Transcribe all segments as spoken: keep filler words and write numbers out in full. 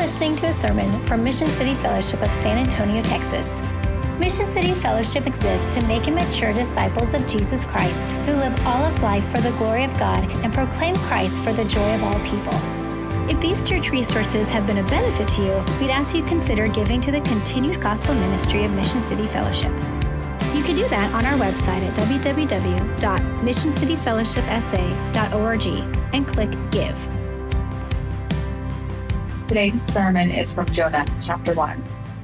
listening to a sermon from Mission City Fellowship of San Antonio, Texas. Mission City Fellowship exists to make and mature disciples of Jesus Christ who live all of life for the glory of God and proclaim Christ for the joy of all people. If these church resources have been a benefit to you, we'd ask you consider giving to the continued gospel ministry of Mission City Fellowship. You can do that on our website at w w w dot mission city fellowship s a dot org and click Give. Today's sermon is from Jonah, chapter one.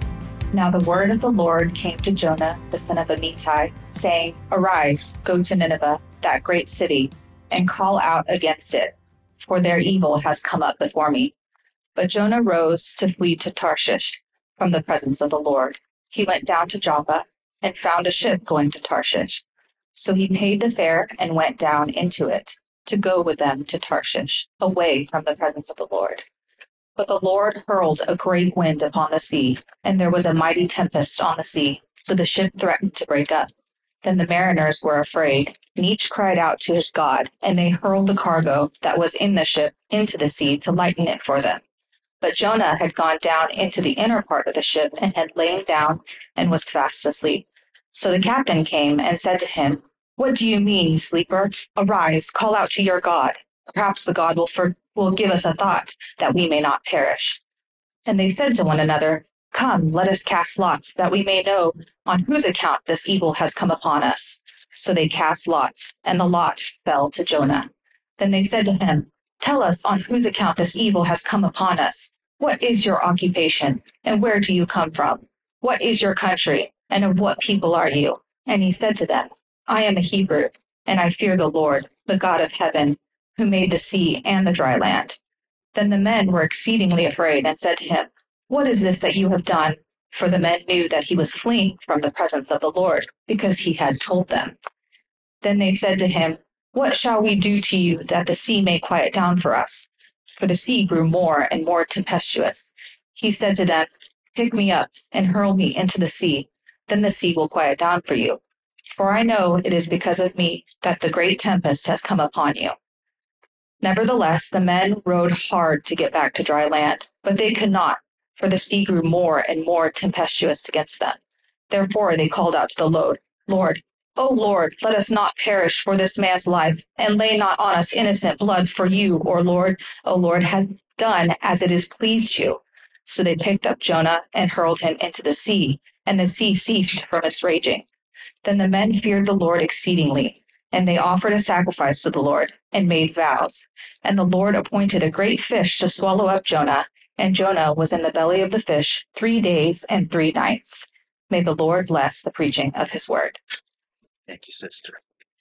Now the word of the Lord came to Jonah, the son of Amittai, saying, Arise, go to Nineveh, that great city, and call out against it, for their evil has come up before me. But Jonah rose to flee to Tarshish from the presence of the Lord. He went down to Joppa and found a ship going to Tarshish. So he paid the fare and went down into it to go with them to Tarshish, away from the presence of the Lord. But the Lord hurled a great wind upon the sea, and there was a mighty tempest on the sea, so the ship threatened to break up. Then the mariners were afraid, and each cried out to his God, and they hurled the cargo that was in the ship into the sea to lighten it for them. But Jonah had gone down into the inner part of the ship and had lain down and was fast asleep. So the captain came and said to him, What do you mean, you sleeper? Arise, call out to your God. Perhaps the God will for- will give us a thought, that we may not perish. And they said to one another, Come, let us cast lots, that we may know on whose account this evil has come upon us. So they cast lots, and the lot fell to Jonah. Then they said to him, Tell us on whose account this evil has come upon us. What is your occupation, and where do you come from? What is your country, and of what people are you? And he said to them, I am a Hebrew, and I fear the Lord, the God of heaven, who made the sea and the dry land. Then the men were exceedingly afraid and said to him, What is this that you have done? For the men knew that he was fleeing from the presence of the Lord, because he had told them. Then they said to him, What shall we do to you that the sea may quiet down for us? For the sea grew more and more tempestuous. He said to them, Pick me up and hurl me into the sea. Then the sea will quiet down for you. For I know it is because of me that the great tempest has come upon you. Nevertheless, the men rowed hard to get back to dry land, but they could not, for the sea grew more and more tempestuous against them. Therefore they called out to the Lord, Lord, O Lord, let us not perish for this man's life, and lay not on us innocent blood, for you, or Lord, O Lord, has done as it has pleased you. So they picked up Jonah and hurled him into the sea, and the sea ceased from its raging. Then the men feared the Lord exceedingly, and they offered a sacrifice to the Lord, and made vows. And the Lord appointed a great fish to swallow up Jonah, and Jonah was in the belly of the fish three days and three nights. May the Lord bless the preaching of his word. Thank you, sister.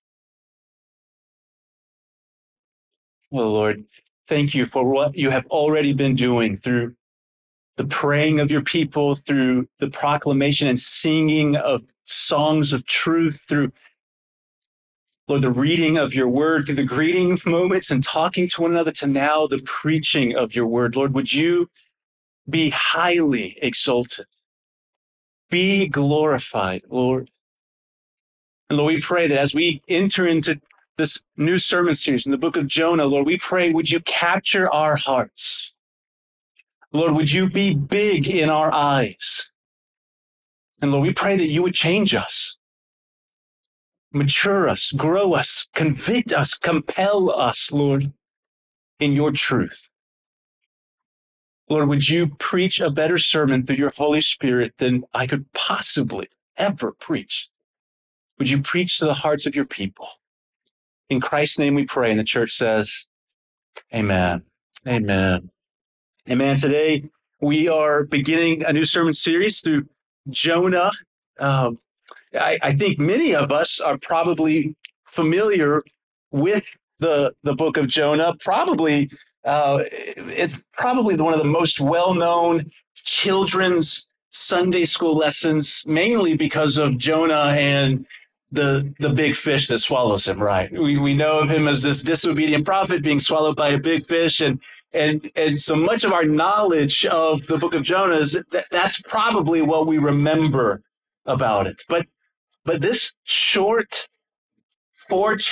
Well, Lord, thank you for what you have already been doing through the praying of your people, through the proclamation and singing of songs of truth, through Lord, the reading of your word, through the greeting moments and talking to one another, to now the preaching of your word. Lord, would you be highly exalted, be glorified, Lord. And Lord, we pray that as we enter into this new sermon series in the book of Jonah, Lord, we pray, would you capture our hearts? Lord, would you be big in our eyes? And Lord, we pray that you would change us. Mature us, grow us, convict us, compel us, Lord, in your truth. Lord, would you preach a better sermon through your Holy Spirit than I could possibly ever preach? Would you preach to the hearts of your people? In Christ's name we pray, and the church says, Amen. Amen. Amen. Today we are beginning a new sermon series through Jonah. Um, I, I think many of us are probably familiar with the, the book of Jonah. Probably, uh, it's probably one of the most well-known children's Sunday school lessons, mainly because of Jonah and the the big fish that swallows him, right? We we know of him as this disobedient prophet being swallowed by a big fish, and and and so much of our knowledge of the book of Jonah is that that's probably what we remember about it. But But this short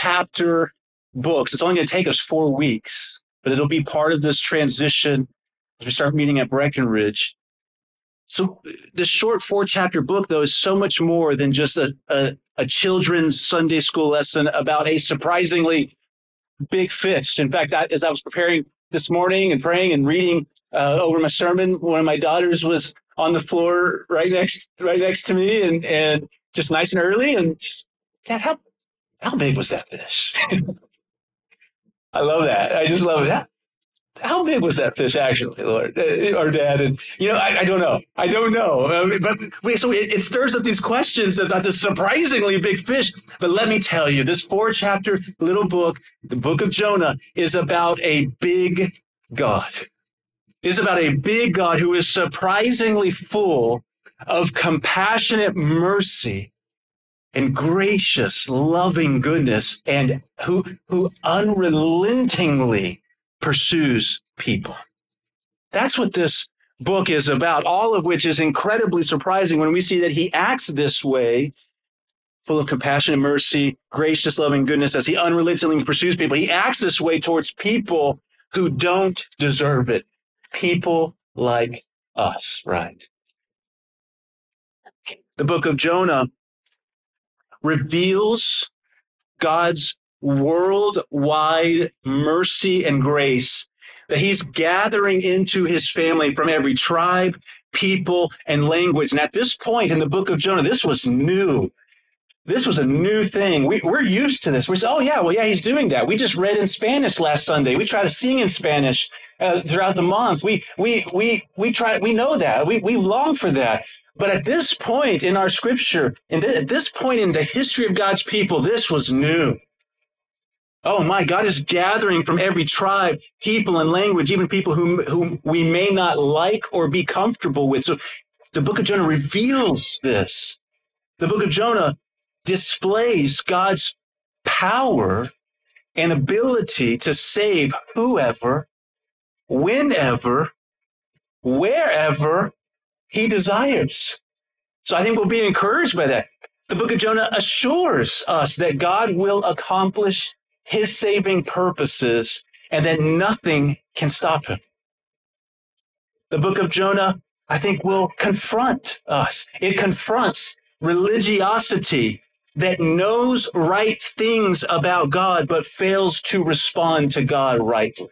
four-chapter book, so it's only going to take us four weeks, but it'll be part of this transition as we start meeting at Breckenridge. So this short four-chapter book, though, is so much more than just a, a, a children's Sunday school lesson about a surprisingly big fish. In fact, I, as I was preparing this morning and praying and reading uh, over my sermon, one of my daughters was on the floor right next right next to me, and, and just nice and early, and just, Dad, how how big was that fish? I love that. I just love it. How big was that fish actually, Lord, or Dad? And, you know, I, I don't know. I don't know. Um, but we, so it, it stirs up these questions about this surprisingly big fish. But let me tell you, this four chapter little book, the book of Jonah, is about a big God. It's about a big God who is surprisingly full of compassionate mercy and gracious, loving goodness, and who, who unrelentingly pursues people. That's what this book is about, all of which is incredibly surprising when we see that he acts this way, full of compassion and mercy, gracious, loving goodness, as he unrelentingly pursues people. He acts this way towards people who don't deserve it. People like us, right? The book of Jonah reveals God's worldwide mercy and grace that he's gathering into his family from every tribe, people, and language. And at this point in the book of Jonah, this was new. This was a new thing. We, we're used to this. We say, oh, yeah, well, yeah, he's doing that. We just read in Spanish last Sunday. We try to sing in Spanish uh, throughout the month. We we we we try. We know that. We we long for that. But at this point in our scripture, and th- at this point in the history of God's people, this was new. Oh my, God is gathering from every tribe, people, and language, even people whom, whom we may not like or be comfortable with. So the book of Jonah reveals this. The book of Jonah displays God's power and ability to save whoever, whenever, wherever he desires. So I think we'll be encouraged by that. The book of Jonah assures us that God will accomplish his saving purposes and that nothing can stop him. The book of Jonah, I think, will confront us. It confronts religiosity that knows right things about God but fails to respond to God rightly.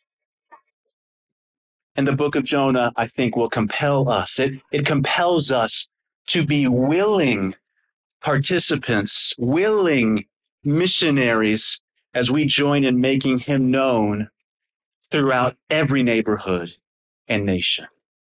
And the book of Jonah, I think, will compel us. It, it compels us to be willing participants, willing missionaries as we join in making him known throughout every neighborhood and nation.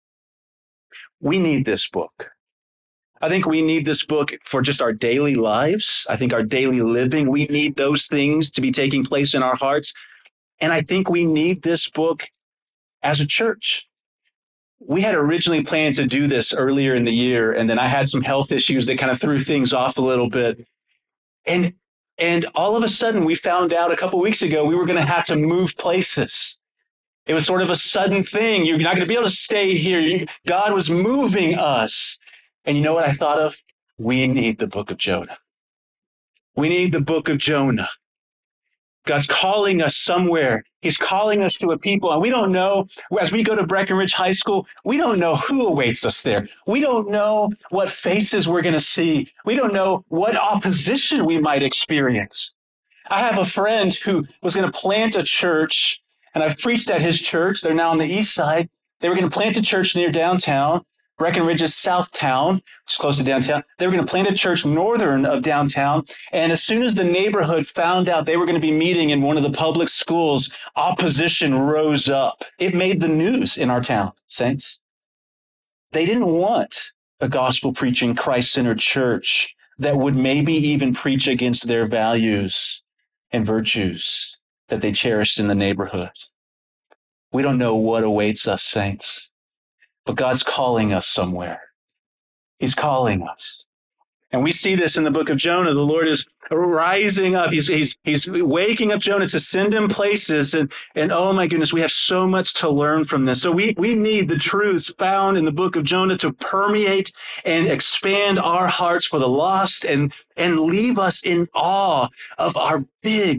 We need this book. I think we need this book for just our daily lives. I think our daily living, we need those things to be taking place in our hearts. And I think we need this book as a church. We had originally planned to do this earlier in the year, and then I had some health issues that kind of threw things off a little bit. And and all of a sudden, we found out a couple of weeks ago we were going to have to move places. It was sort of a sudden thing. You're not going to be able to stay here. God was moving us. And you know what I thought of? We need the book of Jonah. We need the book of Jonah. God's calling us somewhere. He's calling us to a people. And we don't know, as we go to Breckenridge High School, we don't know who awaits us there. We don't know what faces we're going to see. We don't know what opposition we might experience. I have a friend who was going to plant a church, and I've preached at his church. They're now on the east side. They were going to plant a church near downtown. Breckenridge is Southtown, which is close to downtown. They were going to plant a church northern of downtown. And as soon as the neighborhood found out they were going to be meeting in one of the public schools, opposition rose up. It made the news in our town, saints. They didn't want a gospel-preaching, Christ-centered church that would maybe even preach against their values and virtues that they cherished in the neighborhood. We don't know what awaits us, saints. But God's calling us somewhere. He's calling us. And we see this in the book of Jonah. The Lord is rising up. He's, he's, he's waking up Jonah to send him places. And, and oh my goodness, we have so much to learn from this. So we, we need the truths found in the book of Jonah to permeate and expand our hearts for the lost and, and leave us in awe of our big,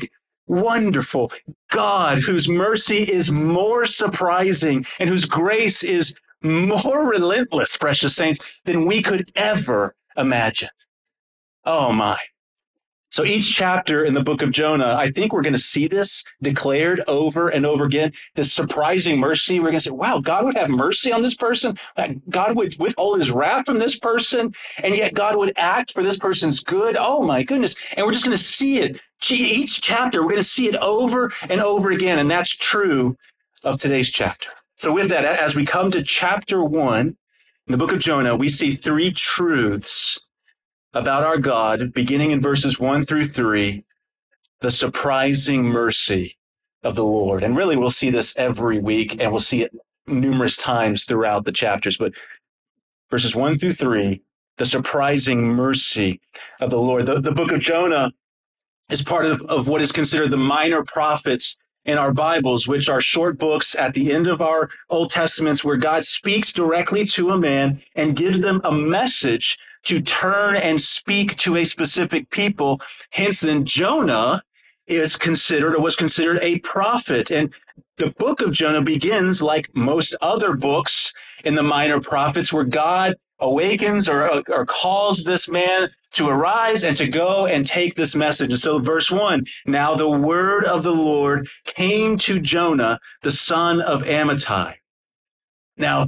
wonderful God, whose mercy is more surprising and whose grace is more relentless, precious saints, than we could ever imagine. Oh my. So each chapter in the book of Jonah, I think we're going to see this declared over and over again, this surprising mercy. We're going to say, wow, God would have mercy on this person. God would withhold his wrath from this person. And yet God would act for this person's good. Oh my goodness. And we're just going to see it. Each chapter, we're going to see it over and over again. And that's true of today's chapter. So with that, as we come to chapter one in the book of Jonah, we see three truths about our God, beginning in verses one through three, the surprising mercy of the Lord. And really, we'll see this every week, and we'll see it numerous times throughout the chapters. But verses one through three, the surprising mercy of the Lord. The, the book of Jonah is part of, of what is considered the minor prophets in our Bibles, which are short books at the end of our Old Testaments where God speaks directly to a man and gives them a message to turn and speak to a specific people. Hence, then Jonah is considered or was considered a prophet. And the book of Jonah begins like most other books in the minor prophets where God awakens or, or calls this man to arise and to go and take this message. And so verse one, now the word of the Lord came to Jonah, the son of Amittai. Now,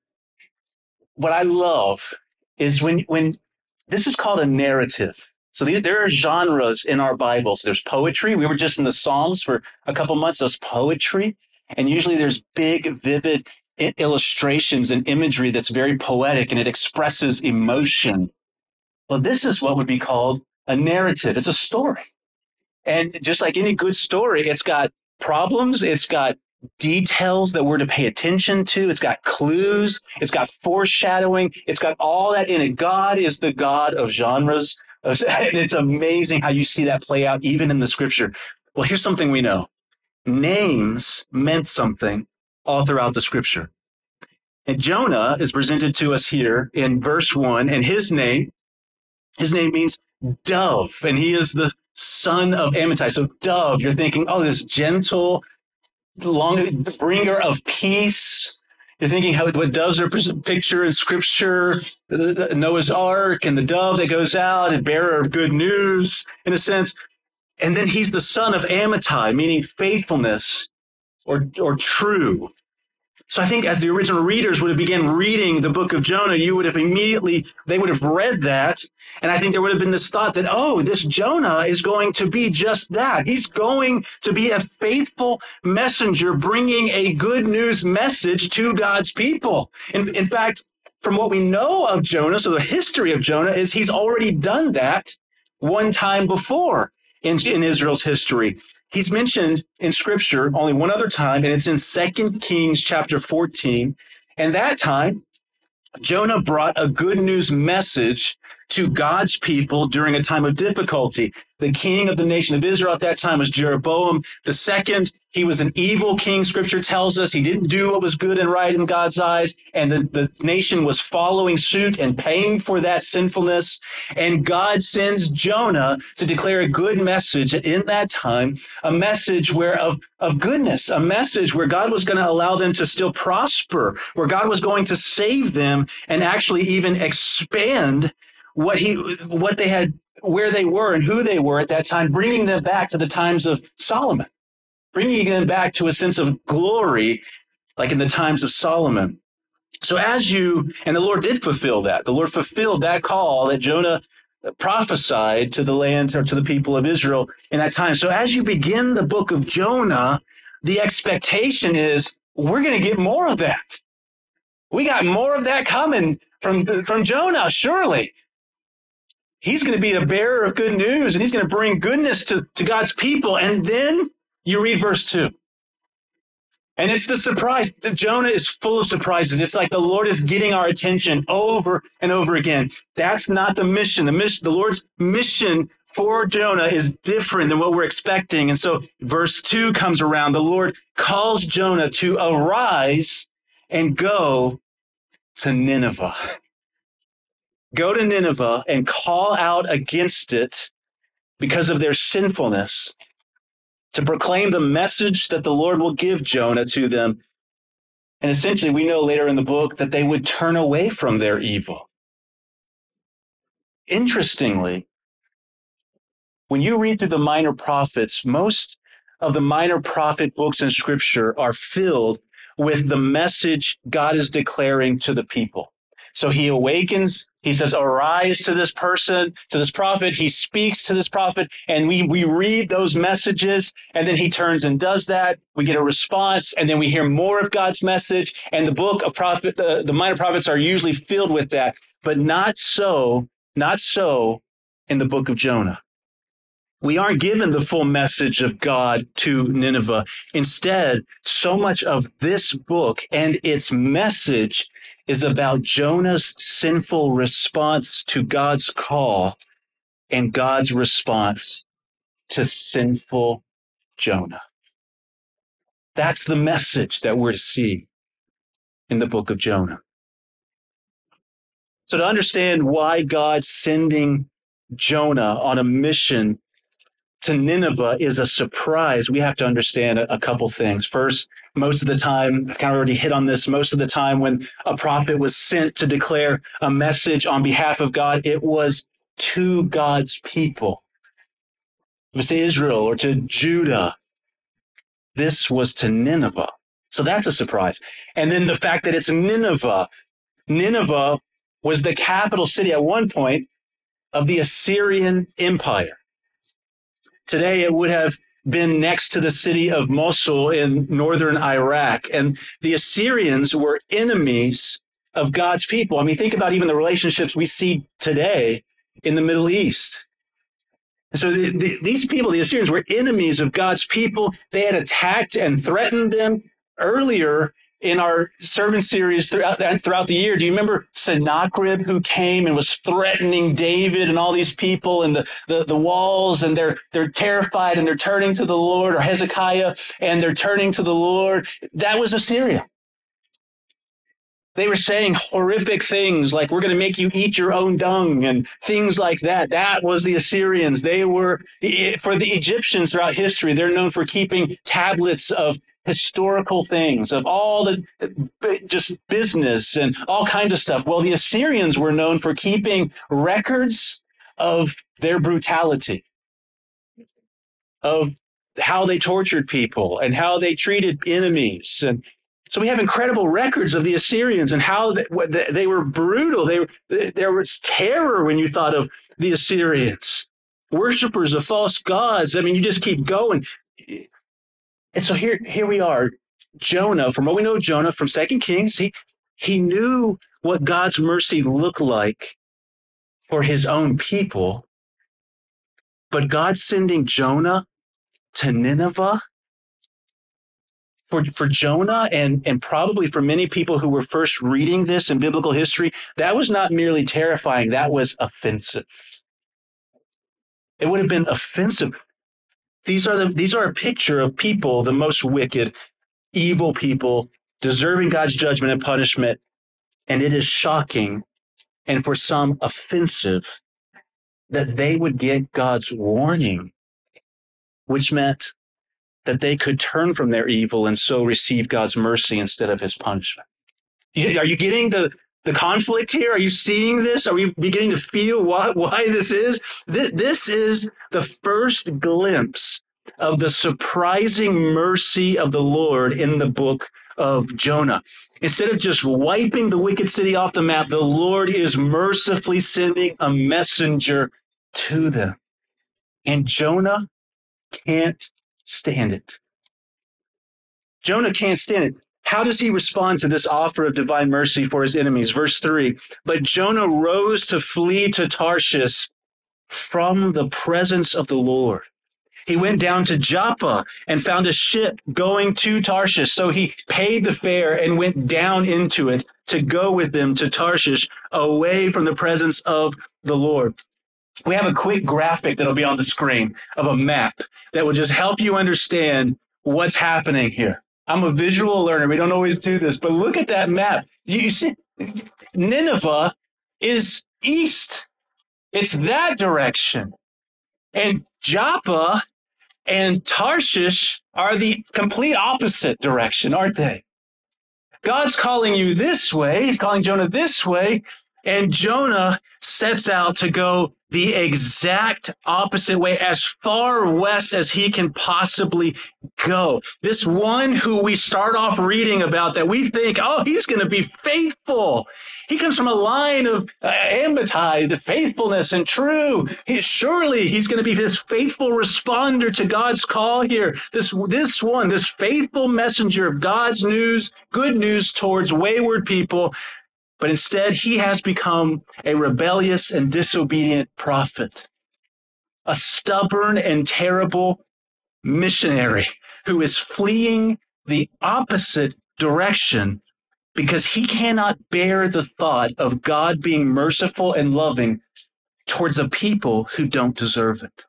what I love is when, when this is called a narrative. So these, there are genres in our Bibles. There's poetry. We were just in the Psalms for a couple months. There's poetry. And usually there's big, vivid illustrations and imagery that's very poetic and it expresses emotion. Well, this is what would be called a narrative. It's a story. And just like any good story, it's got problems. It's got details that we're to pay attention to. It's got clues. It's got foreshadowing. It's got all that in it. God is the God of genres. And it's amazing how you see that play out even in the scripture. Well, here's something we know. Names meant something all throughout the scripture. And Jonah is presented to us here in verse one, and his name, his name means dove, and he is the son of Amittai. So dove, you're thinking, oh, this gentle, long bringer of peace. You're thinking how what doves are pictured in scripture, the, the Noah's Ark and the dove that goes out, a bearer of good news, in a sense. And then he's the son of Amittai, meaning faithfulness or, or true. So I think as the original readers would have begun reading the book of Jonah, you would have immediately, they would have read that. And I think there would have been this thought that, oh, this Jonah is going to be just that. He's going to be a faithful messenger bringing a good news message to God's people. In, in fact, from what we know of Jonah, so the history of Jonah is he's already done that one time before in, in Israel's history. He's mentioned in scripture only one other time, and it's in Second Kings chapter fourteen. And that time, Jonah brought a good news message to God's people during a time of difficulty. The king of the nation of Israel at that time was Jeroboam the second. He was an evil king, scripture tells us. He didn't do what was good and right in God's eyes, and the, the nation was following suit and paying for that sinfulness. And God sends Jonah to declare a good message in that time, a message where of, of goodness, a message where God was going to allow them to still prosper, where God was going to save them and actually even expand what he, what they had, where they were and who they were at that time, bringing them back to the times of Solomon, bringing them back to a sense of glory, like in the times of Solomon. So as you, and the Lord did fulfill that. The Lord fulfilled that call that Jonah prophesied to the land or to the people of Israel in that time. So as you begin the book of Jonah, the expectation is we're going to get more of that. We got more of that coming from, from Jonah, surely. He's going to be a bearer of good news, and he's going to bring goodness to, to God's people. And then you read verse two. And it's the surprise. Jonah is full of surprises. It's like the Lord is getting our attention over and over again. That's not the mission. The mission, the Lord's mission for Jonah is different than what we're expecting. And so verse two comes around. The Lord calls Jonah to arise and go to Nineveh. Go to Nineveh and call out against it because of their sinfulness. to proclaim the message that the Lord will give Jonah to them. And essentially, we know later in the book that they would turn away from their evil. Interestingly, when you read through the minor prophets, most of the minor prophet books in Scripture are filled with the message God is declaring to the people. So he awakens, he says, arise to this person, to this prophet. He speaks to this prophet, and we, we read those messages, and then he turns and does that. We get a response, and then we hear more of God's message, and the book of prophet, the, the minor prophets are usually filled with that, but not so, not so in the book of Jonah. We aren't given the full message of God to Nineveh. Instead, so much of this book and its message is about Jonah's sinful response to God's call and God's response to sinful Jonah. That's the message that we're to see in the book of Jonah. So to understand why God's sending Jonah on a mission to Nineveh is a surprise, we have to understand a, a couple things. First, most of the time, I kind of already hit on this, most of the time when a prophet was sent to declare a message on behalf of God, it was to God's people. It was to Israel or to Judah. This was to Nineveh. So that's a surprise. And then the fact that it's Nineveh. Nineveh was the capital city at one point of the Assyrian Empire. Today, it would have been next to the city of Mosul in northern Iraq. And the Assyrians were enemies of God's people. I mean, think about even the relationships we see today in the Middle East. And so the, the, these people, the Assyrians, were enemies of God's people. They had attacked and threatened them earlier in our sermon series throughout, throughout the year. Do you remember Sennacherib, who came and was threatening David and all these people and the, the, the walls, and they're, they're terrified and they're turning to the Lord, or Hezekiah, and they're turning to the Lord? That was Assyria. They were saying horrific things like, we're going to make you eat your own dung and things like that. That was the Assyrians. They were, for the Egyptians throughout history, they're known for keeping tablets of historical things, of all the just business and all kinds of stuff. Well, the Assyrians were known for keeping records of their brutality, of how they tortured people and how they treated enemies. And so we have incredible records of the Assyrians and how they, they were brutal. They, there was terror when you thought of the Assyrians, worshipers of false gods. I mean, you just keep going. And so here, here we are. Jonah, from what we know of Jonah from Second Kings, he, he knew what God's mercy looked like for his own people. But God sending Jonah to Nineveh, for, for Jonah and, and probably for many people who were first reading this in biblical history, that was not merely terrifying, that was offensive. It would have been offensive. These are the, these are a picture of people, the most wicked, evil people, deserving God's judgment and punishment. And it is shocking, and for some offensive, that they would get God's warning, which meant that they could turn from their evil and so receive God's mercy instead of his punishment. Are you getting the, the conflict here? Are you seeing this? Are we beginning to feel why, why this is? This, this is the first glimpse of the surprising mercy of the Lord in the book of Jonah. Instead of just wiping the wicked city off the map, the Lord is mercifully sending a messenger to them. And Jonah can't stand it. Jonah can't stand it. How does he respond to this offer of divine mercy for his enemies? Verse three, but Jonah rose to flee to Tarshish from the presence of the Lord. He went down to Joppa and found a ship going to Tarshish. So he paid the fare and went down into it to go with them to Tarshish, away from the presence of the Lord. We have a quick graphic that'll be on the screen of a map that will just help you understand what's happening here. I'm a visual learner. We don't always do this, but look at that map. You see, Nineveh is east. It's that direction. And Joppa and Tarshish are the complete opposite direction, aren't they? God's calling you this way. He's calling Jonah this way. And Jonah sets out to go the exact opposite way, as far west as he can possibly go. This one who we start off reading about that we think, oh, he's going to be faithful. He comes from a line of uh, Ambatai, the faithfulness and true. He, surely he's going to be this faithful responder to God's call here. This, this one, this faithful messenger of God's news, good news towards wayward people. But instead, he has become a rebellious and disobedient prophet, a stubborn and terrible missionary who is fleeing the opposite direction because he cannot bear the thought of God being merciful and loving towards a people who don't deserve it.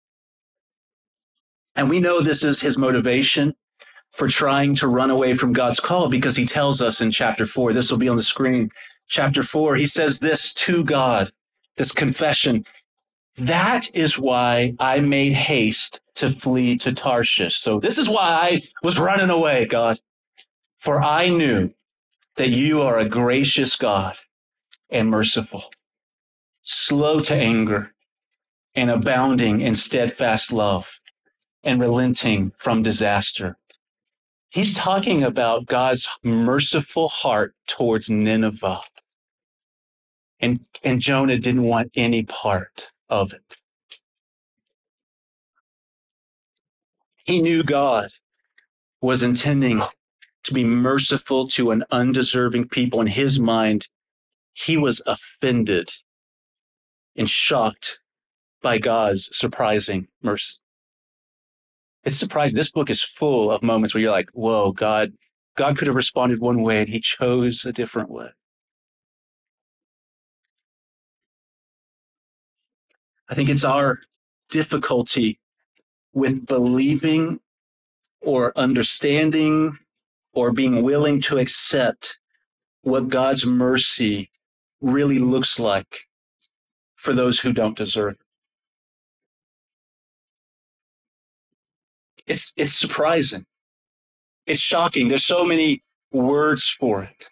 And we know this is his motivation for trying to run away from God's call, because he tells us in chapter four, this will be on the screen, chapter four, he says this to God, this confession, that is why I made haste to flee to Tarshish. So this is why I was running away, God, for I knew that you are a gracious God and merciful, slow to anger and abounding in steadfast love and relenting from disaster. He's talking about God's merciful heart towards Nineveh. And, and Jonah didn't want any part of it. He knew God was intending to be merciful to an undeserving people. In his mind, he was offended and shocked by God's surprising mercy. It's surprising. This book is full of moments where you're like, whoa, God, God could have responded one way and he chose a different way. I think it's our difficulty with believing or understanding or being willing to accept what God's mercy really looks like for those who don't deserve it. It's, it's surprising. It's shocking. There's so many words for it.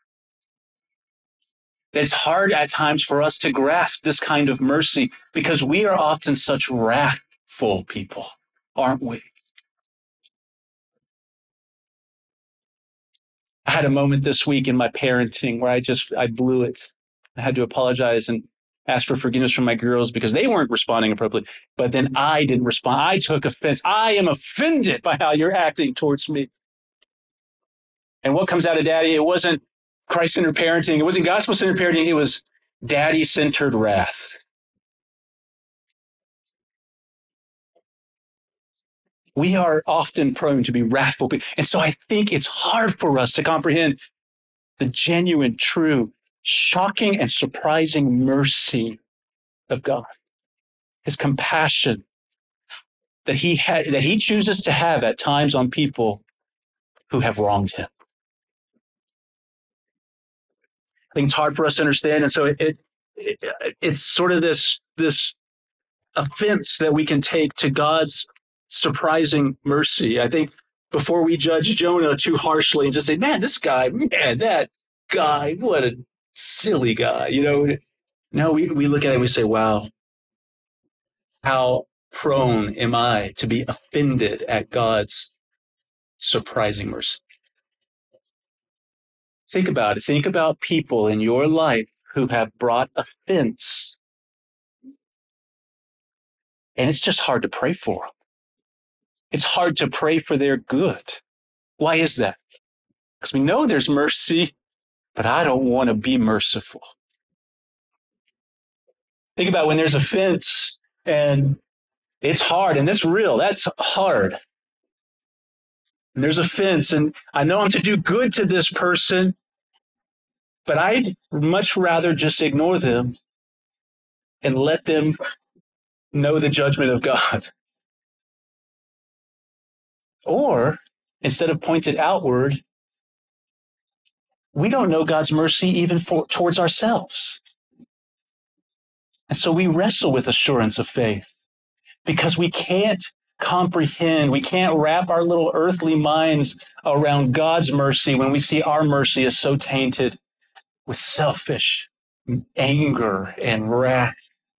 It's hard at times for us to grasp this kind of mercy because we are often such wrathful people, aren't we? I had a moment this week in my parenting where I just, I blew it. I had to apologize and ask for forgiveness from my girls because they weren't responding appropriately. But then I didn't respond. I took offense. I am offended by how you're acting towards me. And what comes out of daddy? It wasn't Christ-centered parenting. It wasn't gospel-centered parenting. It was daddy-centered wrath. We are often prone to be wrathful. And so I think it's hard for us to comprehend the genuine, true, shocking, and surprising mercy of God. His compassion that he had, that he chooses to have at times on people who have wronged him. I think it's hard for us to understand. And so it, it, it it's sort of this, this offense that we can take to God's surprising mercy. I think before we judge Jonah too harshly and just say, man, this guy, man, that guy, what a silly guy, you know? No, we, we look at it and we say, wow, how prone am I to be offended at God's surprising mercy? Think about it. Think about people in your life who have brought offense. And it's just hard to pray for them. It's hard to pray for their good. Why is that? Because we know there's mercy, but I don't want to be merciful. Think about when there's offense and it's hard and it's real. That's hard. And there's offense and I know I'm to do good to this person, but I'd much rather just ignore them and let them know the judgment of God. Or instead of pointed outward, we don't know God's mercy even for, towards ourselves. And so we wrestle with assurance of faith because we can't comprehend. We can't wrap our little earthly minds around God's mercy when we see our mercy is so tainted with selfish anger and wrath.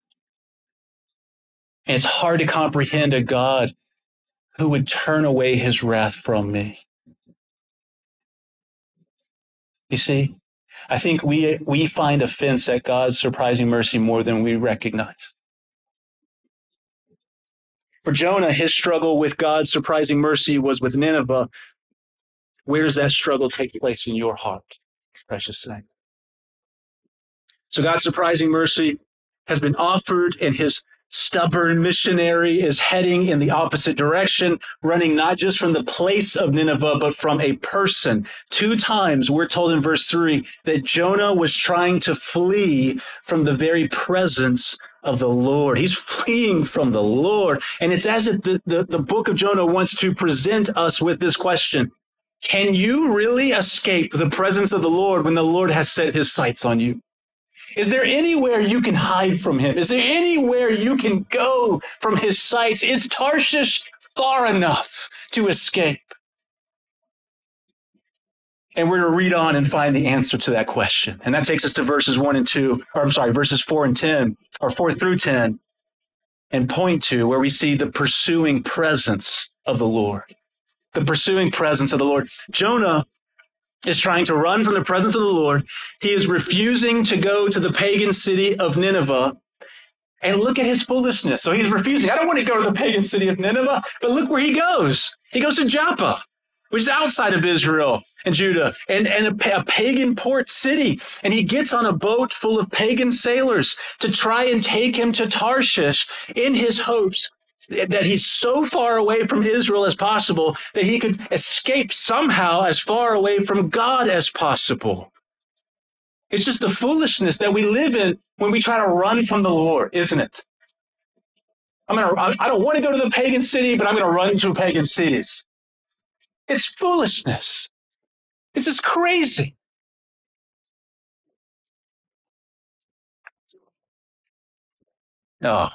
And it's hard to comprehend a God who would turn away his wrath from me. You see, I think we we find offense at God's surprising mercy more than we recognize. For Jonah, his struggle with God's surprising mercy was with Nineveh. Where does that struggle take place in your heart, precious saint? So God's surprising mercy has been offered, and his stubborn missionary is heading in the opposite direction, running not just from the place of Nineveh, but from a person. Two times we're told in verse three that Jonah was trying to flee from the very presence of the Lord. He's fleeing from the Lord. And it's as if the, the, the book of Jonah wants to present us with this question. Can you really escape the presence of the Lord when the Lord has set his sights on you? Is there anywhere you can hide from him? Is there anywhere you can go from his sights? Is Tarshish far enough to escape? And we're going to read on and find the answer to that question. And that takes us to verses one and two, or I'm sorry, verses four and ten, or four through ten, and point to where we see the pursuing presence of the Lord. The pursuing presence of the Lord. Jonah is trying to run from the presence of the Lord. He is refusing to go to the pagan city of Nineveh. And look at his foolishness. So he's refusing. I don't want to go to the pagan city of Nineveh, but look where he goes. He goes to Joppa, which is outside of Israel and Judah, and, and a, a pagan port city. And he gets on a boat full of pagan sailors to try and take him to Tarshish in his hopes that he's so far away from Israel as possible that he could escape somehow as far away from God as possible. It's just the foolishness that we live in when we try to run from the Lord, isn't it? I'm gonna, I don't want to go to the pagan city, but I'm going to run to pagan cities. It's foolishness. This is crazy. Oh.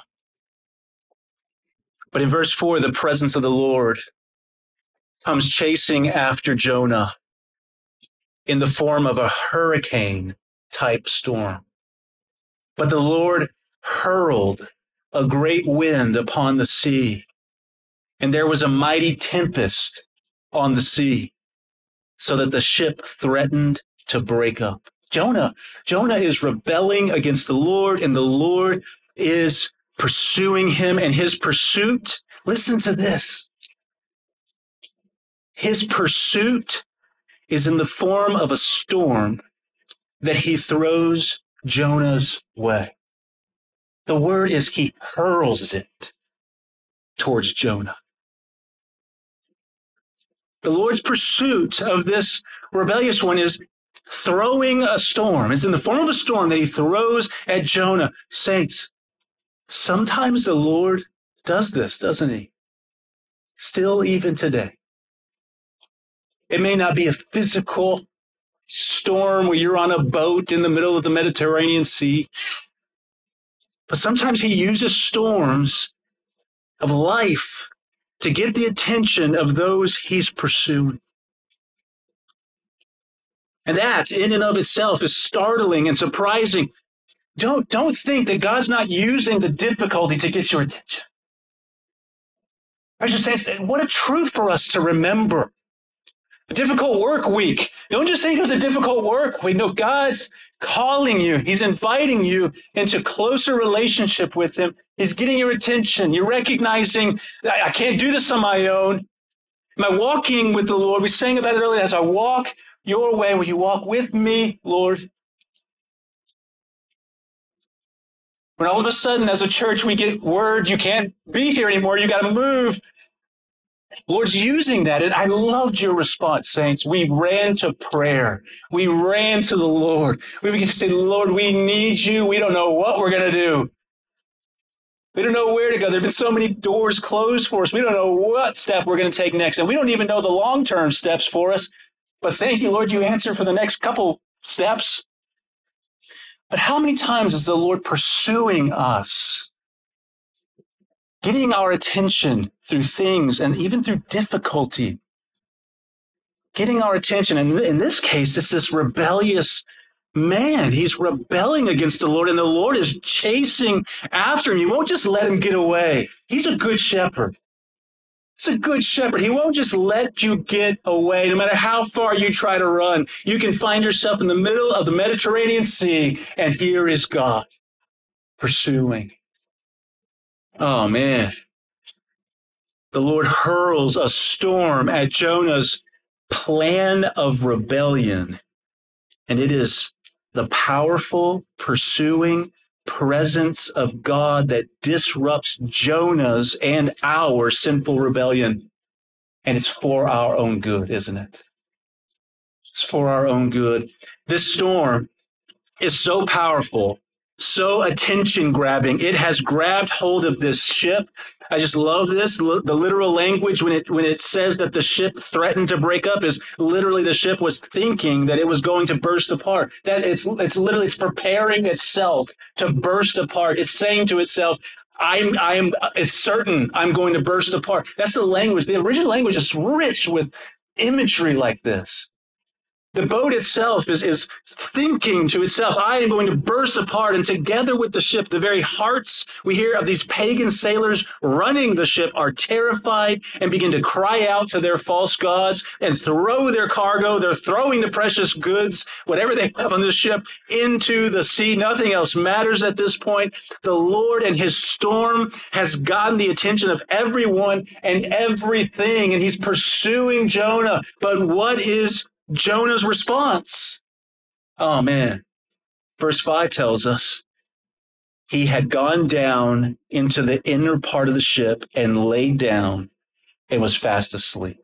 But in verse four, the presence of the Lord comes chasing after Jonah in the form of a hurricane-type storm. But the Lord hurled a great wind upon the sea, and there was a mighty tempest on the sea, so that the ship threatened to break up. Jonah, Jonah is rebelling against the Lord, and the Lord is pursuing him, and his pursuit, listen to this. His pursuit is in the form of a storm that he throws Jonah's way. The word is he hurls it towards Jonah. The Lord's pursuit of this rebellious one is throwing a storm. It's in the form of a storm that he throws at Jonah. Saints, sometimes the Lord does this, doesn't he? Still, even today. It may not be a physical storm where you're on a boat in the middle of the Mediterranean Sea, but sometimes he uses storms of life to get the attention of those he's pursuing. And that, in and of itself, is startling and surprising. Don't, don't think that God's not using the difficulty to get your attention. I should say, what a truth for us to remember. A difficult work week. Don't just think it was a difficult work week. No, God's calling you. He's inviting you into closer relationship with him. He's getting your attention. You're recognizing that I can't do this on my own. Am I walking with the Lord? We sang about it earlier. As I walk your way, will you walk with me, Lord? When all of a sudden, as a church, we get word, you can't be here anymore. You got to move. Lord's using that. And I loved your response, saints. We ran to prayer. We ran to the Lord. We began to say, Lord, we need you. We don't know what we're going to do. We don't know where to go. There have been so many doors closed for us. We don't know what step we're going to take next. And we don't even know the long-term steps for us. But thank you, Lord, you answer for the next couple steps. But how many times is the Lord pursuing us getting our attention through things and even through difficulty. Getting our attention. And in this case, it's this rebellious man. He's rebelling against the Lord, and the Lord is chasing after him. You won't just let him get away. He's a good shepherd. He's a good shepherd. He won't just let you get away. No matter how far you try to run, you can find yourself in the middle of the Mediterranean Sea, and here is God pursuing. Oh, man. The Lord hurls a storm at Jonah's plan of rebellion, and it is the powerful, pursuing presence of God that disrupts Jonah's and our sinful rebellion. And it's for our own good, isn't it? It's for our own good. This storm is so powerful, so attention-grabbing. It has grabbed hold of this ship. I just love this. The literal language when it when it says that the ship threatened to break up is literally the ship was thinking that it was going to burst apart. That it's it's literally it's preparing itself to burst apart. It's saying to itself, I'm I'm it's certain I'm going to burst apart. That's the language. The original language is rich with imagery like this. The boat itself is, is thinking to itself, I am going to burst apart. And together with the ship, the very hearts we hear of these pagan sailors running the ship are terrified and begin to cry out to their false gods and throw their cargo. They're throwing the precious goods, whatever they have on the ship, into the sea. Nothing else matters at this point. The Lord and his storm has gotten the attention of everyone and everything, and he's pursuing Jonah. But what is Jonah's response? Oh, man. Verse five tells us he had gone down into the inner part of the ship and laid down and was fast asleep.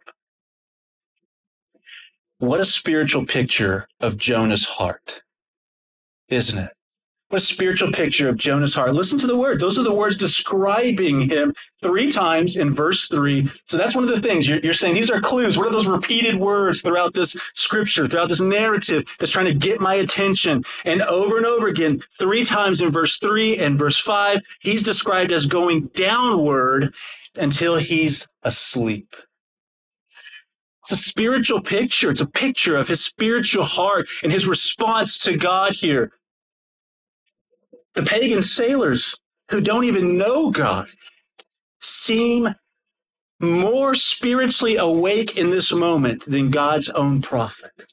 What a spiritual picture of Jonah's heart, isn't it? What a spiritual picture of Jonah's heart. Listen to the word. Those are the words describing him three times in verse three. So that's one of the things you're, you're saying. These are clues. What are those repeated words throughout this scripture, throughout this narrative that's trying to get my attention? And over and over again, three times in verse three and verse five, he's described as going downward until he's asleep. It's a spiritual picture. It's a picture of his spiritual heart and his response to God here. The pagan sailors who don't even know God seem more spiritually awake in this moment than God's own prophet.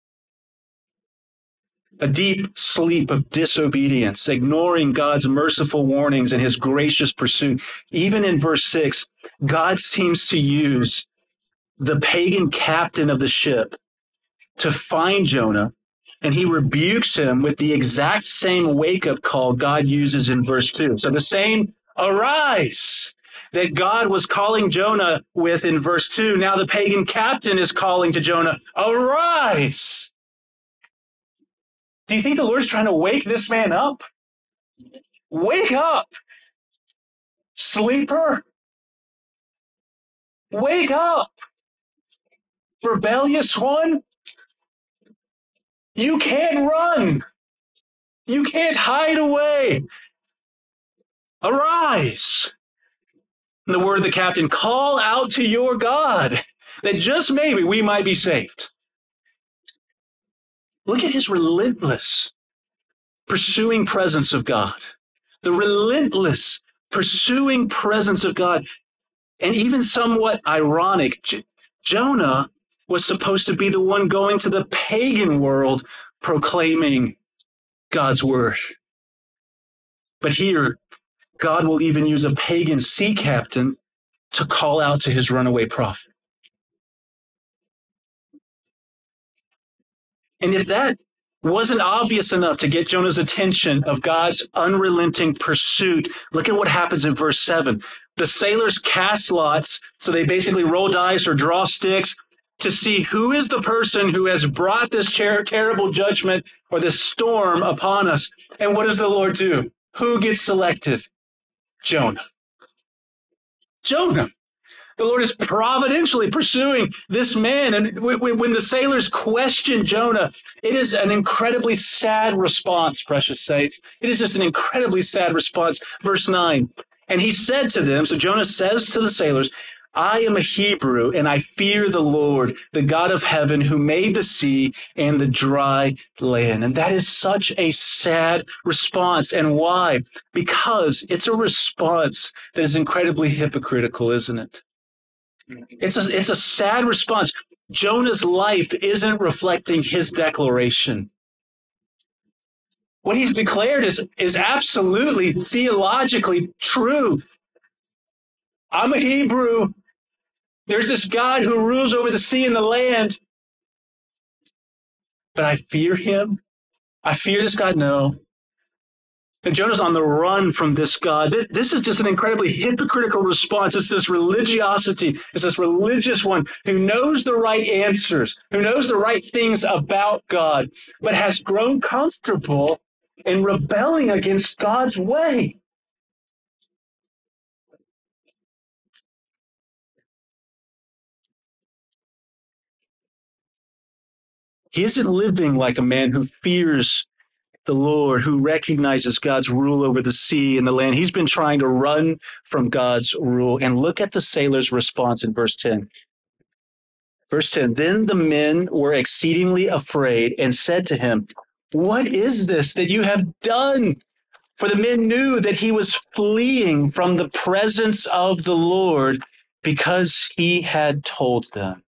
A deep sleep of disobedience, ignoring God's merciful warnings and his gracious pursuit. Even in verse six, God seems to use the pagan captain of the ship to find Jonah, and he rebukes him with the exact same wake-up call God uses in verse two. So the same arise that God was calling Jonah with in verse two, now the pagan captain is calling to Jonah, arise. Do you think the Lord's trying to wake this man up? Wake up, sleeper. Wake up, rebellious one. You can't run. You can't hide away. Arise. In the word of the captain, call out to your God that just maybe we might be saved. Look at his relentless pursuing presence of God. The relentless pursuing presence of God. And even somewhat ironic, J- Jonah was supposed to be the one going to the pagan world proclaiming God's word. But here, God will even use a pagan sea captain to call out to his runaway prophet. And if that wasn't obvious enough to get Jonah's attention of God's unrelenting pursuit, look at what happens in verse seven. The sailors cast lots, so they basically roll dice or draw sticks to see who is the person who has brought this ter- terrible judgment or this storm upon us. And what does the Lord do? Who gets selected? Jonah. Jonah. The Lord is providentially pursuing this man. And when the sailors question Jonah, it is an incredibly sad response, precious saints. It is just an incredibly sad response. Verse nine, And he said to them, so Jonah says to the sailors, I am a Hebrew, and I fear the Lord, the God of heaven, who made the sea and the dry land. And that is such a sad response. And why? Because it's a response that is incredibly hypocritical, isn't it? It's a, it's a sad response. Jonah's life isn't reflecting his declaration. What he's declared is, is absolutely theologically true. I'm a Hebrew. There's this God who rules over the sea and the land. But I fear him. I fear this God. No. And Jonah's on the run from this God. This, this is just an incredibly hypocritical response. It's this religiosity. It's this religious one who knows the right answers, who knows the right things about God, but has grown comfortable in rebelling against God's way. He isn't living like a man who fears the Lord, who recognizes God's rule over the sea and the land. He's been trying to run from God's rule. And look at the sailors' response in verse ten. Verse ten, then the men were exceedingly afraid and said to him, what is this that you have done? For the men knew that he was fleeing from the presence of the Lord because he had told them.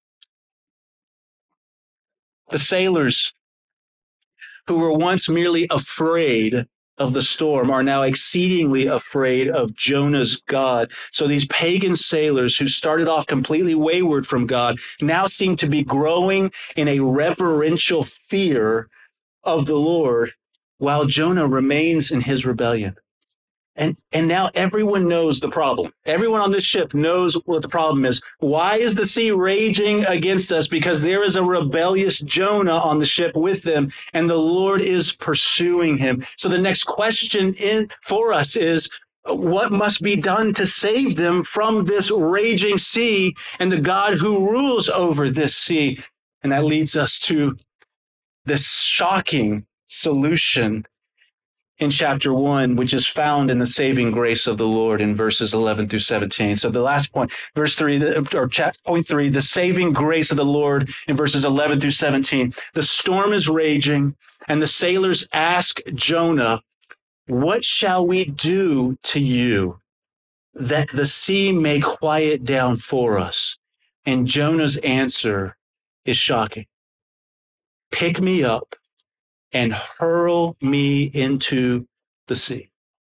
The sailors who were once merely afraid of the storm are now exceedingly afraid of Jonah's God. So these pagan sailors who started off completely wayward from God now seem to be growing in a reverential fear of the Lord while Jonah remains in his rebellion. And, and now everyone knows the problem. Everyone on this ship knows what the problem is. Why is the sea raging against us? Because there is a rebellious Jonah on the ship with them, and the Lord is pursuing him. So the next question in for us is, what must be done to save them from this raging sea and the God who rules over this sea? And that leads us to this shocking solution in chapter one, which is found in the saving grace of the Lord in verses eleven through seventeen. So the last point, verse three, or point three, the saving grace of the Lord in verses eleven through seventeen. The storm is raging, and the sailors ask Jonah, what shall we do to you that the sea may quiet down for us? And Jonah's answer is shocking. Pick me up and hurl me into the sea.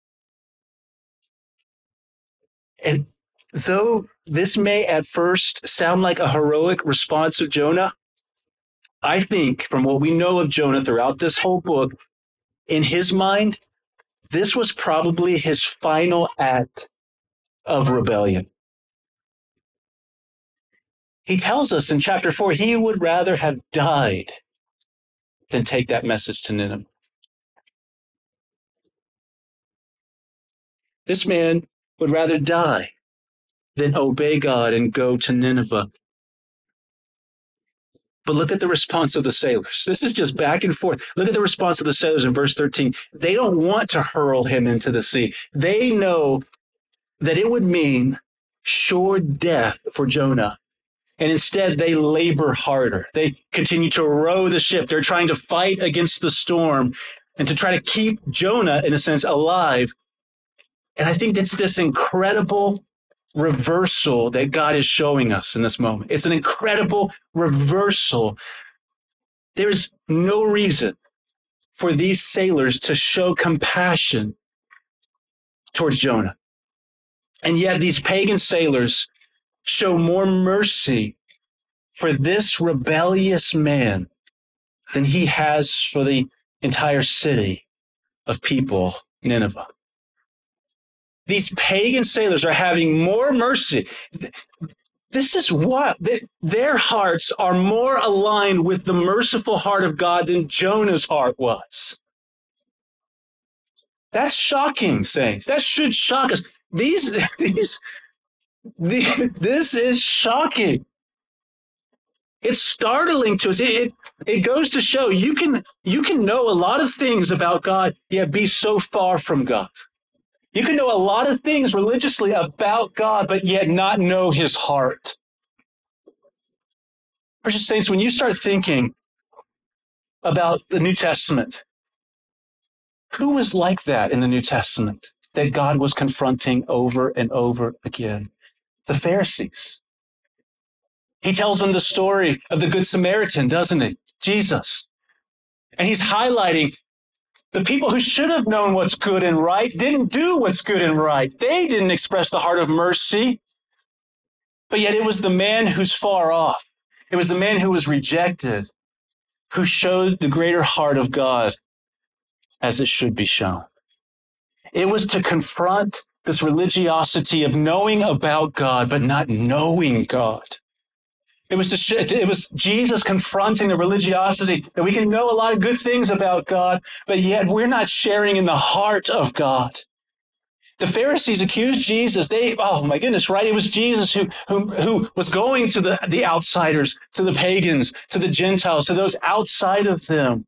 And though this may at first sound like a heroic response of Jonah, I think from what we know of Jonah throughout this whole book, in his mind, this was probably his final act of rebellion. He tells us in chapter four, he would rather have died than take that message to Nineveh. This man would rather die than obey God and go to Nineveh. But look at the response of the sailors. This is just back and forth. Look at the response of the sailors in verse thirteen. They don't want to hurl him into the sea. They know that it would mean sure death for Jonah. And instead, they labor harder. They continue to row the ship. They're trying to fight against the storm and to try to keep Jonah, in a sense, alive. And I think it's this incredible reversal that God is showing us in this moment. It's an incredible reversal. There is no reason for these sailors to show compassion towards Jonah. And yet these pagan sailors show more mercy for this rebellious man than he has for the entire city of people, Nineveh. These pagan sailors are having more mercy. This is what their hearts are more aligned with the merciful heart of God than Jonah's heart was. That's shocking, saints. That should shock us. These, these, the, this is shocking. It's startling to us. It, it, it goes to show you can, you can know a lot of things about God, yet be so far from God. You can know a lot of things religiously about God, but yet not know his heart. Precious saints, when you start thinking about the New Testament, who was like that in the New Testament that God was confronting over and over again? The Pharisees. He tells them the story of the Good Samaritan, doesn't he? Jesus. And he's highlighting the people who should have known what's good and right didn't do what's good and right. They didn't express the heart of mercy. But yet it was the man who's far off. It was the man who was rejected who showed the greater heart of God as it should be shown. It was to confront this religiosity of knowing about God, but not knowing God. It was, to sh- it was Jesus confronting the religiosity that we can know a lot of good things about God, but yet we're not sharing in the heart of God. The Pharisees accused Jesus. They, oh my goodness, right? It was Jesus who, who, who was going to the, the outsiders, to the pagans, to the Gentiles, to those outside of them.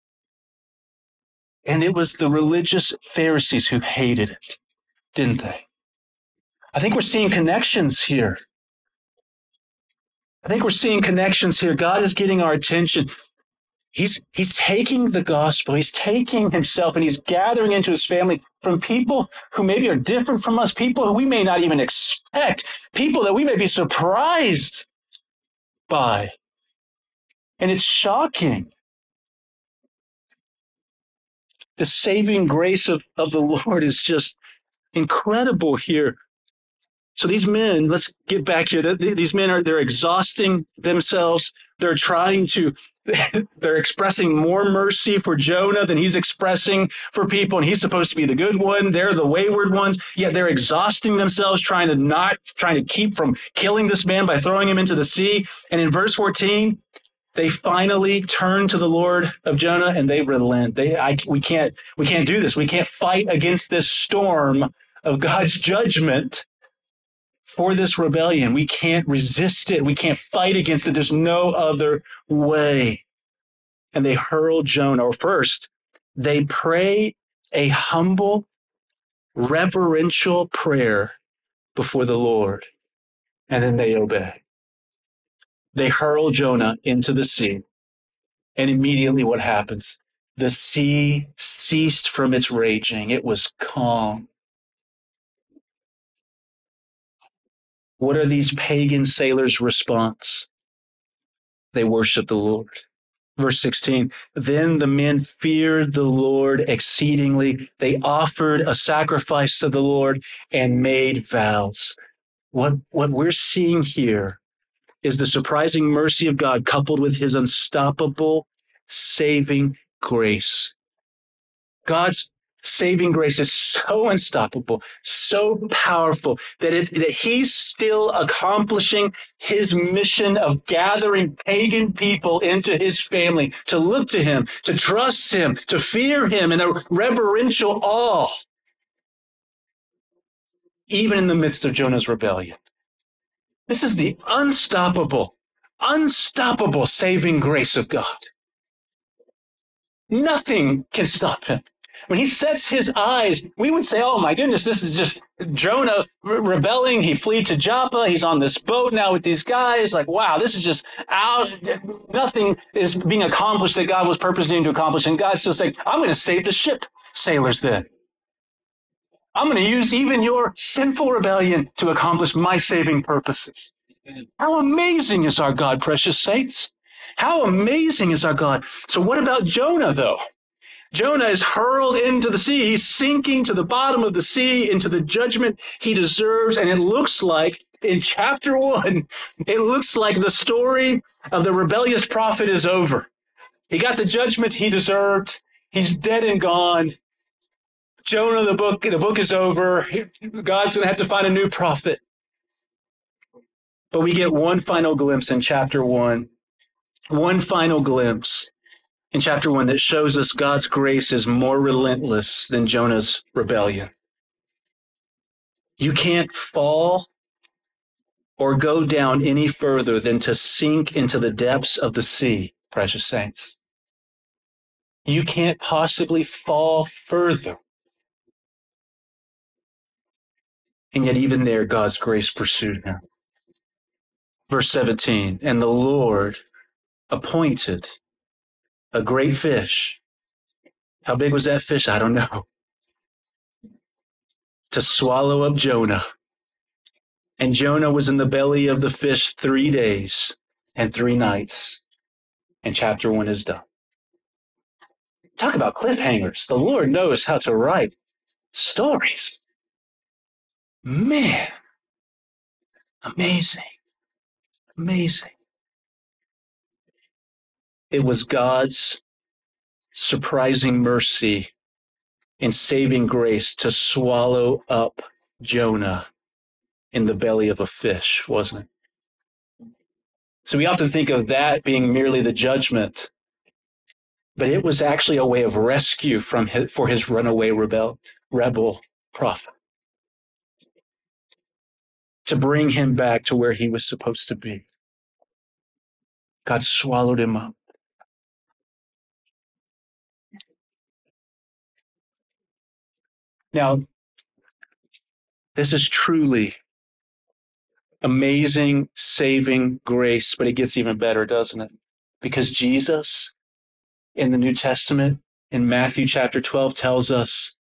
And it was the religious Pharisees who hated it, didn't they? I think we're seeing connections here. I think we're seeing connections here. God is getting our attention. He's, he's taking the gospel. He's taking himself and he's gathering into his family from people who maybe are different from us, people who we may not even expect, people that we may be surprised by. And it's shocking. The saving grace of, of the Lord is just incredible here. So these men, let's get back here. These men are, they're exhausting themselves. They're trying to, they're expressing more mercy for Jonah than he's expressing for people. And he's supposed to be the good one. They're the wayward ones. Yet they're exhausting themselves, trying to not, trying to keep from killing this man by throwing him into the sea. And in verse fourteen, they finally turn to the Lord of Jonah and they relent. They, I, we can't, we can't do this. We can't fight against this storm of God's judgment for this rebellion. We can't resist it. We can't fight against it. There's no other way. And they hurl Jonah. Or first, they pray a humble, reverential prayer before the Lord. And then they obey. They hurl Jonah into the sea. And immediately what happens? The sea ceased from its raging. It was calm. What are these pagan sailors' response? They worship the Lord. Verse sixteen, then the men feared the Lord exceedingly. They offered a sacrifice to the Lord and made vows. What, what we're seeing here is the surprising mercy of God coupled with his unstoppable saving grace. God's saving grace is so unstoppable, so powerful that it, that he's still accomplishing his mission of gathering pagan people into his family to look to him, to trust him, to fear him in a reverential awe, even in the midst of Jonah's rebellion. This is the unstoppable, unstoppable saving grace of God. Nothing can stop him. When he sets his eyes, we would say, oh my goodness, this is just Jonah re- rebelling. He fled to Joppa. He's on this boat now with these guys. Like, wow, this is just out. Nothing is being accomplished that God was purposing to accomplish. And God's still saying, I'm going to save the ship, sailors then. I'm going to use even your sinful rebellion to accomplish my saving purposes. How amazing is our God, precious saints? How amazing is our God? So what about Jonah, though? Jonah is hurled into the sea. He's sinking to the bottom of the sea into the judgment he deserves. And it looks like in chapter one, it looks like the story of the rebellious prophet is over. He got the judgment he deserved. He's dead and gone. Jonah, the book, the book is over. God's going to have to find a new prophet. But we get one final glimpse in chapter one, one final glimpse in chapter one that shows us God's grace is more relentless than Jonah's rebellion. You can't fall or go down any further than to sink into the depths of the sea, precious saints. You can't possibly fall further And yet even there, God's grace pursued him. Verse seventeen, and the Lord appointed a great fish. How big was that fish? I don't know. To swallow up Jonah. And Jonah was in the belly of the fish three days and three nights. And chapter one is done. Talk about cliffhangers. The Lord knows how to write stories. Man, amazing, amazing. It was God's surprising mercy and saving grace to swallow up Jonah in the belly of a fish, wasn't it? So we often think of that being merely the judgment, but it was actually a way of rescue from his, for his runaway rebel, rebel prophet, to bring him back to where he was supposed to be. God swallowed him up. Now, this is truly amazing, saving grace, but it gets even better, doesn't it? Because Jesus in the New Testament, in Matthew chapter twelve, tells us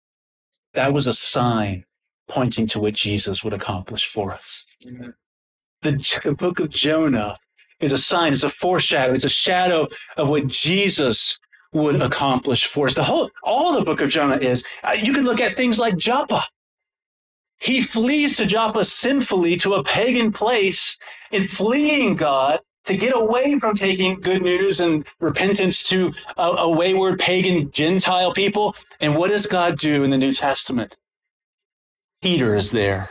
that was a sign pointing to what Jesus would accomplish for us. Amen. The, the book of Jonah is a sign, it's a foreshadow, it's a shadow of what Jesus would accomplish for us. The whole, all the book of Jonah is, uh, you could look at things like Joppa. He flees to Joppa sinfully to a pagan place, in fleeing God to get away from taking good news and repentance to a, a wayward pagan Gentile people. And what does God do in the New Testament? Peter is there.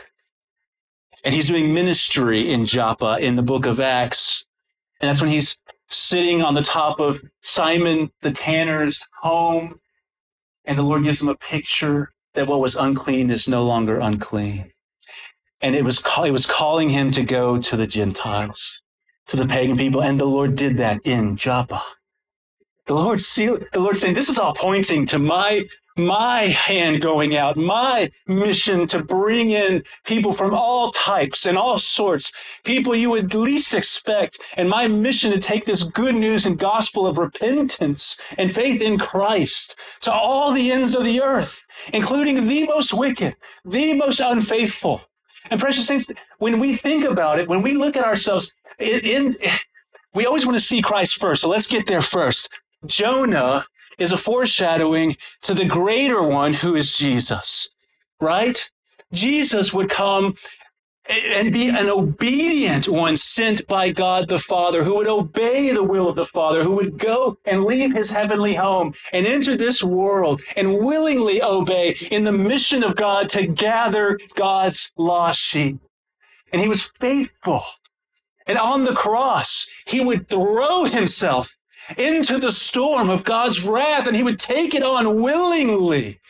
And he's doing ministry in Joppa in the book of Acts. And that's when he's sitting on the top of Simon the tanner's home. And the Lord gives him a picture that what was unclean is no longer unclean. And it was, call, it was calling him to go to the Gentiles, to the pagan people. And the Lord did that in Joppa. The Lord sealed, the Lord saying, this is all pointing to my, my hand going out, my mission to bring in people from all types and all sorts, people you would least expect, and my mission to take this good news and gospel of repentance and faith in Christ to all the ends of the earth, including the most wicked, the most unfaithful. And precious saints, when we think about it, when we look at ourselves, in, in we always want to see Christ first. So let's get there first. Jonah is a foreshadowing to the greater one who is Jesus, right? Jesus would come and be an obedient one sent by God the Father, who would obey the will of the Father, who would go and leave his heavenly home and enter this world and willingly obey in the mission of God to gather God's lost sheep. And he was faithful. And on the cross, he would throw himself into the storm of God's wrath, and he would take it on willingly.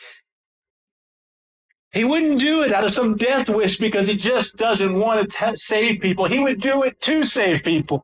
He wouldn't do it out of some death wish because he just doesn't want to t- save people. He would do it to save people.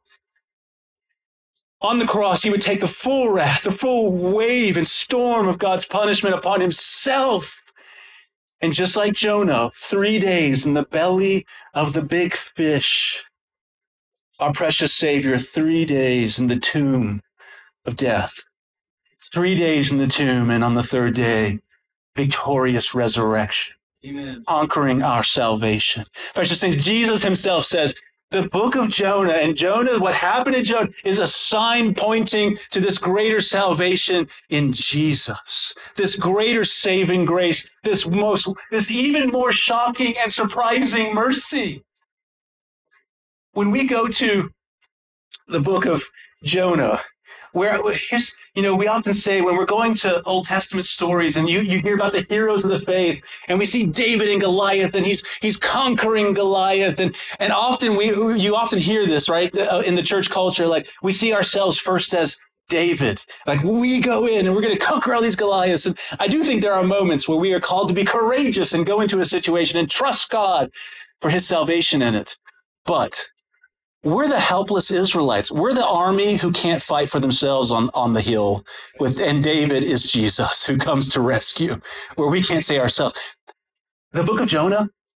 On the cross, he would take the full wrath, the full wave and storm of God's punishment upon himself. And just like Jonah, three days in the belly of the big fish, our precious Savior, three days in the tomb of death, three days in the tomb, and on the third day, victorious resurrection, Amen. Conquering our salvation. Precious things, Jesus himself says, the book of Jonah, and Jonah, what happened to Jonah is a sign pointing to this greater salvation in Jesus, this greater saving grace, this most, this even more shocking and surprising mercy. When we go to the book of Jonah, where here's, you know, we often say when we're going to Old Testament stories and you, you hear about the heroes of the faith and we see David and Goliath and he's, he's conquering Goliath. And, and often we, you often hear this, right? In the church culture, like we see ourselves first as David, like we go in and we're going to conquer all these Goliaths. And I do think there are moments where we are called to be courageous and go into a situation and trust God for his salvation in it. But we're the helpless Israelites. We're the army who can't fight for themselves on, on the hill. With, and David is Jesus who comes to rescue, where we can't say ourselves. The book of Jonah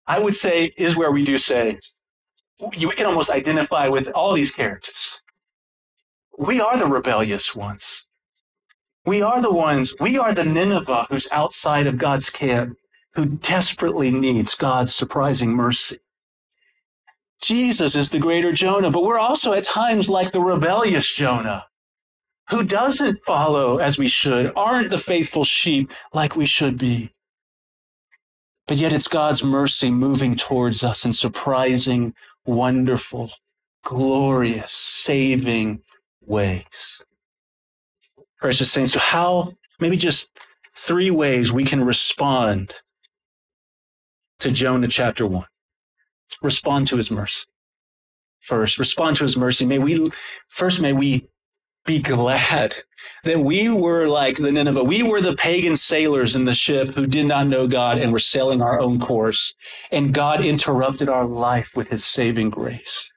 I would say, is where we do say, we can almost identify with all these characters. We are the rebellious ones. We are the ones, we are the Nineveh who's outside of God's camp, who desperately needs God's surprising mercy. Jesus is the greater Jonah, but we're also at times like the rebellious Jonah, who doesn't follow as we should, aren't the faithful sheep like we should be. But yet it's God's mercy moving towards us in surprising, wonderful, glorious, saving ways. Precious saints, so how, maybe just three ways we can respond to Jonah chapter one. Respond to his mercy. First, respond to his mercy. May we, first, may we be glad that we were like the Nineveh. We were the pagan sailors in the ship who did not know God and were sailing our own course. And God interrupted our life with his saving grace.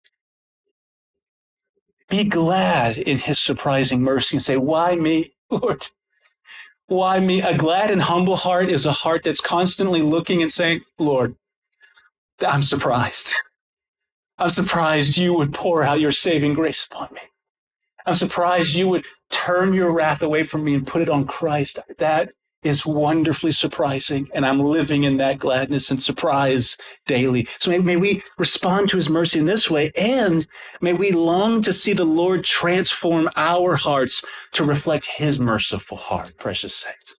Be glad in his surprising mercy and say, why me, Lord? Why me? A glad and humble heart is a heart that's constantly looking and saying, Lord, I'm surprised. I'm surprised you would pour out your saving grace upon me. I'm surprised you would turn your wrath away from me and put it on Christ. That is wonderfully surprising, and I'm living in that gladness and surprise daily. So may, may we respond to his mercy in this way, and may we long to see the Lord transform our hearts to reflect his merciful heart, precious saints.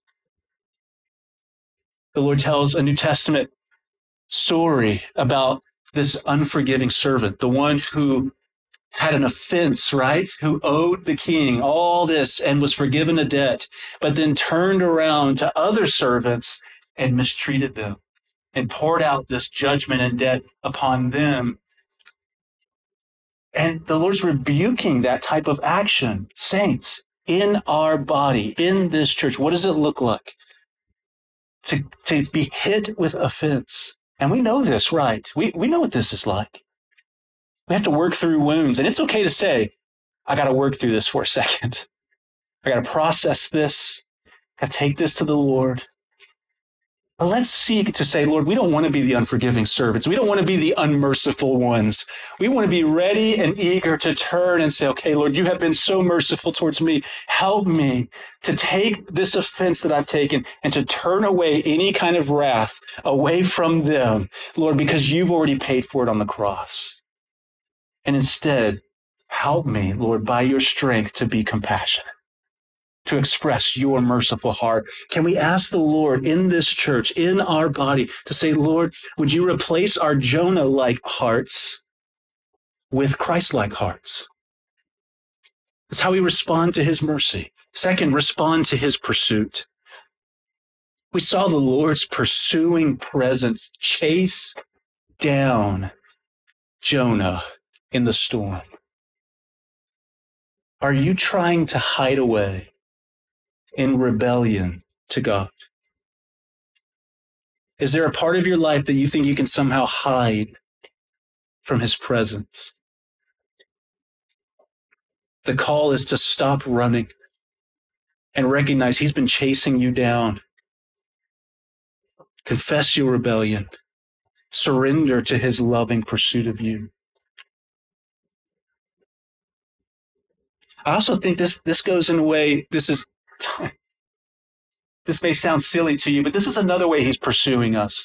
The Lord tells a New Testament story about this unforgiving servant, the one who had an offense, right? Who owed the king all this and was forgiven a debt, but then turned around to other servants and mistreated them and poured out this judgment and debt upon them. And the Lord's rebuking that type of action. Saints, in our body, in this church, what does it look like to, to be hit with offense? And we know this, right? We, we know what this is like. We have to work through wounds. And it's okay to say, I got to work through this for a second. I got to process this. I got to take this to the Lord. But let's seek to say, Lord, we don't want to be the unforgiving servants. We don't want to be the unmerciful ones. We want to be ready and eager to turn and say, okay, Lord, you have been so merciful towards me. Help me to take this offense that I've taken and to turn away any kind of wrath away from them, Lord, because you've already paid for it on the cross. And instead, help me, Lord, by your strength to be compassionate, to express your merciful heart. Can we ask the Lord in this church, in our body, to say, Lord, would you replace our Jonah-like hearts with Christ-like hearts? That's how we respond to his mercy. Second, respond to his pursuit. We saw the Lord's pursuing presence chase down Jonah in the storm. Are you trying to hide away in rebellion to God? Is there a part of your life that you think you can somehow hide from his presence? The call is to stop running and recognize he's been chasing you down. Confess your rebellion. Surrender to his loving pursuit of you. I also think this, this goes in a way, this is, this may sound silly to you, but this is another way he's pursuing us.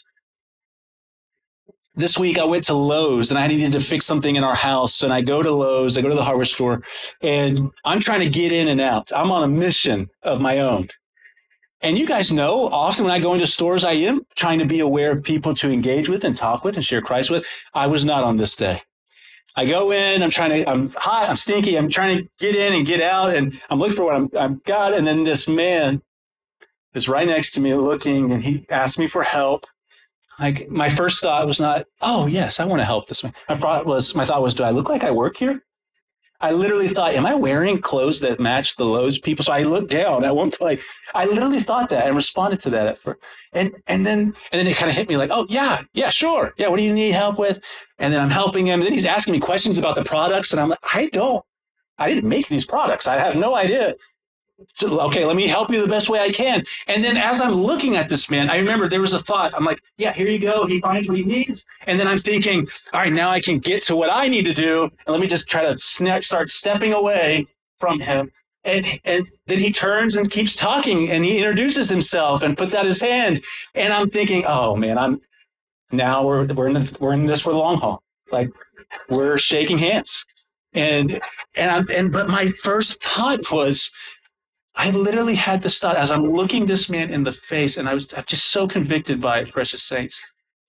This week I went to Lowe's and I needed to fix something in our house. And I go to Lowe's, I go to the hardware store, and I'm trying to get in and out. I'm on a mission of my own. And you guys know, often when I go into stores, I am trying to be aware of people to engage with and talk with and share Christ with. I was not on this day. I go in, I'm trying to, I'm hot, I'm stinky, I'm trying to get in and get out, and I'm looking for what I'm, I've got. And then this man is right next to me looking, and he asked me for help. Like, my first thought was not, oh, yes, I want to help this man. My thought was, my thought was, do I look like I work here? I literally thought, am I wearing clothes that match the Lowe's people? So I looked down at one point. I literally thought that and responded to that at first. And, and then, and then it kind of hit me like, oh, yeah, yeah, sure. Yeah. What do you need help with? And then I'm helping him. And then he's asking me questions about the products. And I'm like, I don't, I didn't make these products. I have no idea. So, okay, let me help you the best way I can. And then as I'm looking at this man, I remember there was a thought. I'm like, yeah, here you go. He finds what he needs. And then I'm thinking, all right, now I can get to what I need to do. And let me just try to snap, start stepping away from him. And, and then he turns and keeps talking, and he introduces himself and puts out his hand. And I'm thinking, oh man, I'm now we're we're in the, we're in this for the long haul. Like, we're shaking hands. And and I'm and but my first thought was, I literally had this thought as I'm looking this man in the face, and I was I'm just so convicted by it, precious saints.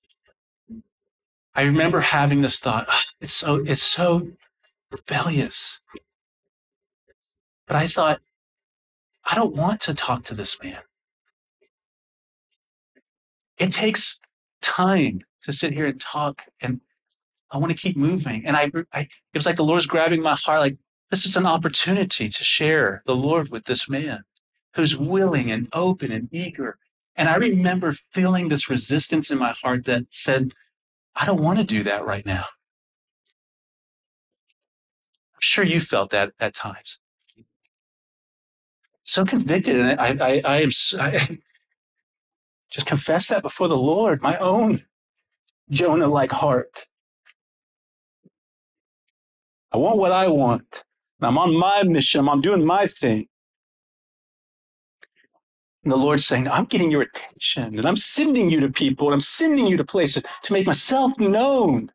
I remember having this thought, oh, it's so it's so rebellious. But I thought, I don't want to talk to this man. It takes time to sit here and talk, and I want to keep moving. And I, I it was like the Lord's grabbing my heart, like, this is an opportunity to share the Lord with this man who's willing and open and eager. And I remember feeling this resistance in my heart that said, I don't want to do that right now. I'm sure you felt that at times. So convicted, and I, I, I am I just confess that before the Lord, my own Jonah-like heart. I want what I want. I'm on my mission. I'm doing my thing. And the Lord's saying, I'm getting your attention, and I'm sending you to people, and I'm sending you to places to make myself known.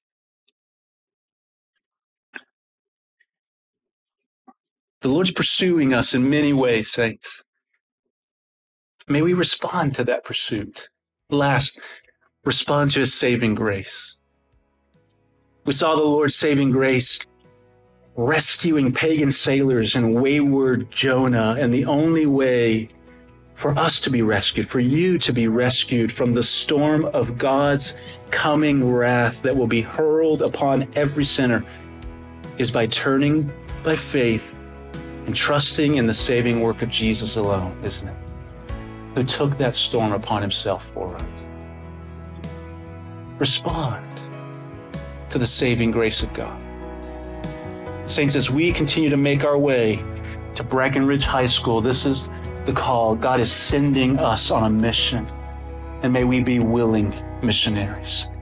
The Lord's pursuing us in many ways, saints. May we respond to that pursuit. Last, respond to his saving grace. We saw the Lord's saving grace rescuing pagan sailors and wayward Jonah, and the only way for us to be rescued, for you to be rescued from the storm of God's coming wrath that will be hurled upon every sinner, is by turning by faith and trusting in the saving work of Jesus alone, isn't it? Who took that storm upon himself for us. Respond to the saving grace of God. Saints, as we continue to make our way to Breckenridge High School, this is the call. God is sending us on a mission, and may we be willing missionaries.